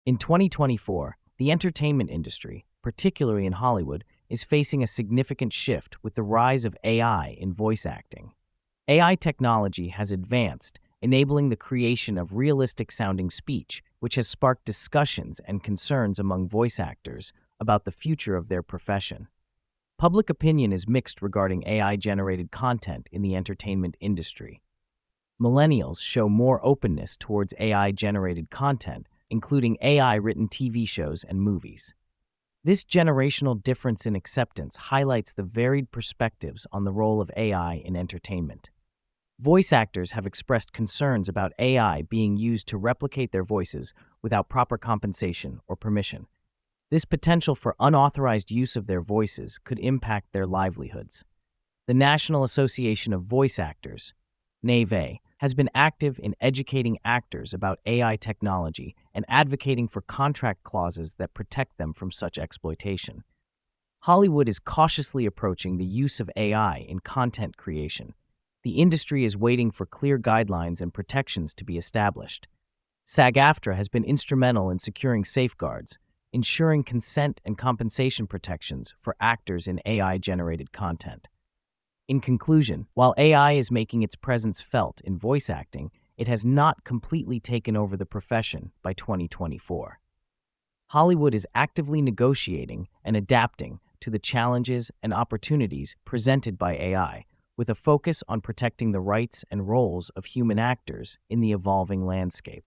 In 2024, the entertainment industry, particularly in Hollywood, is facing a significant shift with the rise of AI in voice acting. AI technology has advanced, enabling the creation of realistic-sounding speech, which has sparked discussions and concerns among voice actors about the future of their profession. Public opinion is mixed regarding AI-generated content in the entertainment industry. Millennials show more openness towards AI-generated content, including AI-written TV shows and movies. This generational difference in acceptance highlights the varied perspectives on the role of AI in entertainment. Voice actors have expressed concerns about AI being used to replicate their voices without proper compensation or permission. This potential for unauthorized use of their voices could impact their livelihoods. The National Association of Voice Actors, NAVE, has been active in educating actors about AI technology and advocating for contract clauses that protect them from such exploitation. Hollywood is cautiously approaching the use of AI in content creation. The industry is waiting for clear guidelines and protections to be established. SAG-AFTRA has been instrumental in securing safeguards, ensuring consent and compensation protections for actors in AI-generated content. In conclusion, while AI is making its presence felt in voice acting, it has not completely taken over the profession by 2024. Hollywood is actively negotiating and adapting to the challenges and opportunities presented by AI, with a focus on protecting the rights and roles of human actors in the evolving landscape.